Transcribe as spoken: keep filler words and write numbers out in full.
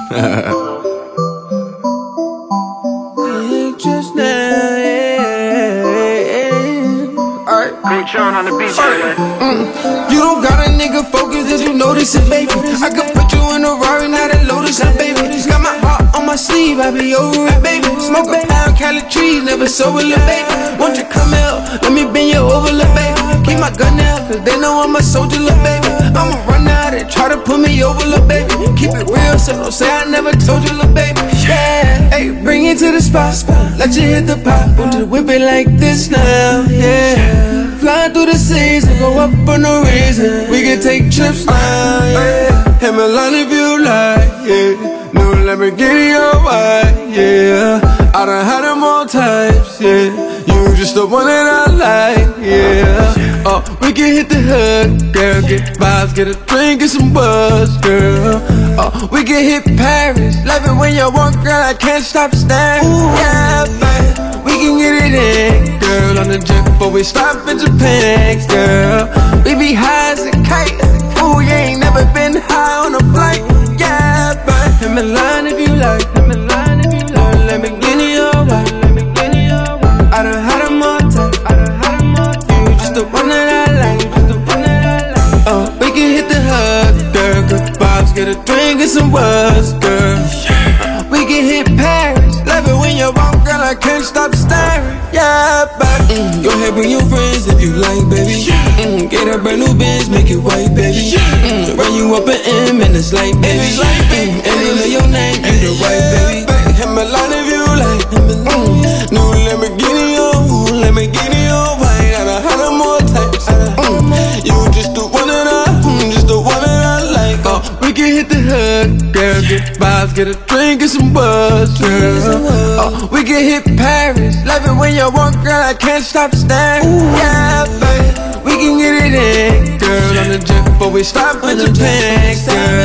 Just now, yeah. Alright, Big Sean on the beat, mm. You don't got a nigga focused, did you notice it, baby? I could put you in a Rari, not a Lotus, it, baby. Got my heart on my sleeve, I be over it, baby. Smoke a pound, Cali trees, never sober, little baby. Won't you come out, let me bend you over, little baby. Keep my gun out, cause they know I'm a soldier, little baby. I'ma run out and try to put me over, little baby. Keep it real, so don't say I never told you, little baby. Yeah, hey, bring it to the spot, let you hit the pop. Won't you whip it like this now, yeah. Flying through the seas and go up for no reason. We can take trips now, yeah. Hit me line if you like, yeah. New Lamborghini or white, yeah. I done had them all types, yeah. You just the one that I like, yeah. Oh, we can hit the hood, girl. Get vibes, get a drink, get some buzz, girl. Oh, we can hit Paris. Love it when you walk, girl. I can't stop staring. Yeah, babe. We can get it in, girl. On the jet before we stop in Japan, girl. We be high as a kite. Ooh, you ain't never been high on a flight. Yeah, babe. Hit me line if you like. Hit me line if you like. Let me get it your way. Let me get it your way. I done had them all time. I done had them all time. You just the one that I like. You just the one that I like. Oh, we can hit the hood, girl. Good vibes, get a drink and some words, girl. Uh, we can hit Paris. Love it when you walk, girl. I can't stop staring. Yeah, baby. Mm, go ahead, bring your friends if you like, baby. Mm, get a brand new Benz, make it white, baby. Mm, run you up an M and it's like, baby. Mm, and they know your name, you the right, baby. Hit my line if you like. Mm, new Lamborghini, oh, Lamborghini, oh, white. I done had them all types. Mm, you just the one that I, mm, just the one that I like. Oh, we can hit the hood, girl. Get vibes, get a drink and some buzz, girl. Oh, we can hit Paris. Love it when you walk, girl. I can't stop staring. Yeah, babe. We can get it in, girl. On the jet before we stop in Japan, girl.